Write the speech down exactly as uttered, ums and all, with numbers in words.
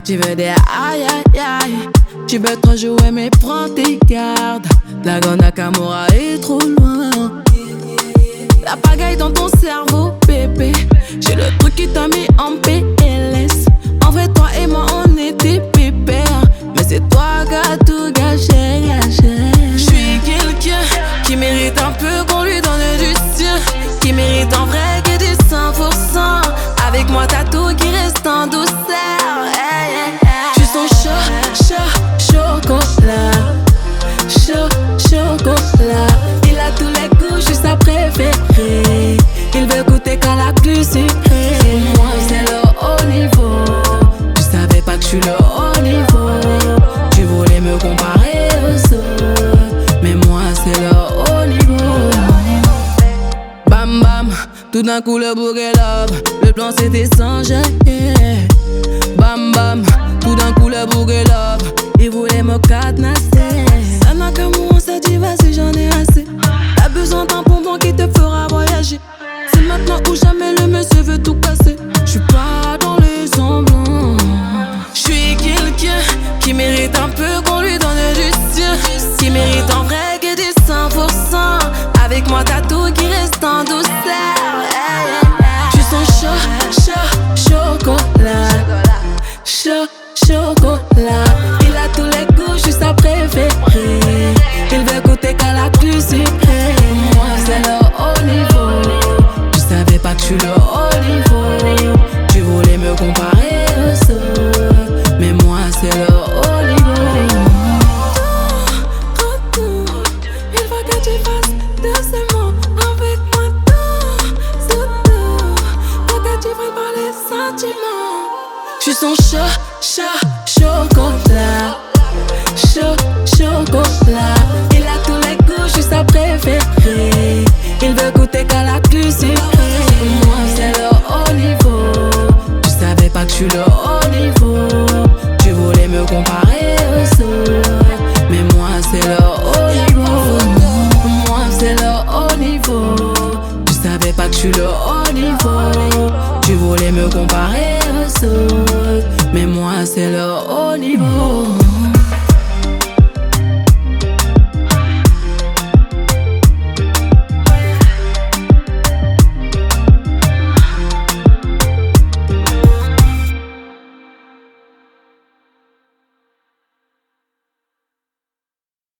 tu veux des aïe aïe aïe. Tu veux trop jouer mais prends tes gardes. La grande Nakamura est trop loin. La pagaille dans ton cerveau bébé. J'ai le truc qui t'a mis en P L S. En vrai toi et moi on était pépères. Mais c'est toi qui as tout gâché, gâché. J'suis quelqu'un qui mérite un peu qu'on lui donne du sien. Qui mérite en vrai que du cent pour cent. Avec moi t'as tout qui reste en douceur. Hey, hey, hey. J'suis son chaud, chaud, chocolat. Chaud, chocolat. Il a tous les goûts, j'suis sa préférée. Il veut goûter quand la plus sucrée. Moi c'est le haut niveau. Tu savais pas que j'suis le haut niveau. Tu voulais me comparer aux autres, mais moi c'est le haut niveau. Bam bam, tout d'un coup le bouquet love. Le plan c'était sans yeah. Bam bam, tout d'un coup le bouquet love. Il voulait me cadenasser. Ça n'a qu'un mot, on s'est dit vas-y j'en ai assez. T'as besoin d'un bonbon qui te fera voyager. C'est maintenant ou jamais, le monsieur veut tout casser. J'suis pas dans les semblants. J'suis quelqu'un qui mérite un peu qu'on lui donne du sien. Qui mérite en vrai que du cent pour cent. Avec moi t'as tout qui reste en douceur. Hey, hey, hey. J'suis son chaud, chaud, chocolat. Chaud, chocolat. Il a tous les goûts, j'suis sa préférée. Il veut goûter qu'à la plus sucrée. Moi c'est le haut niveau. Tu savais pas que j'suis le haut niveau. Tu voulais me comparer aux autres, mais moi c'est le haut niveau. Tout, tout, il faut que tu fasses de ces mots avec moi. Tout, tout, tout, faut que tu prennes par les sentiments. J'suis son chaud, chaud, chocolat. Chaud, chocolat. Il a tous les goûts, j'suis sa préférée. Il veut goûter qu'à la plus sucrée. Moi c'est le haut niveau. Tu savais pas que j'suis le haut niveau. Tu voulais me comparer aux autres, mais moi c'est le haut niveau. Moi c'est le haut niveau. Tu savais pas que j'suis le haut niveau. Tu voulais me comparer aux autres, mais moi c'est le haut niveau.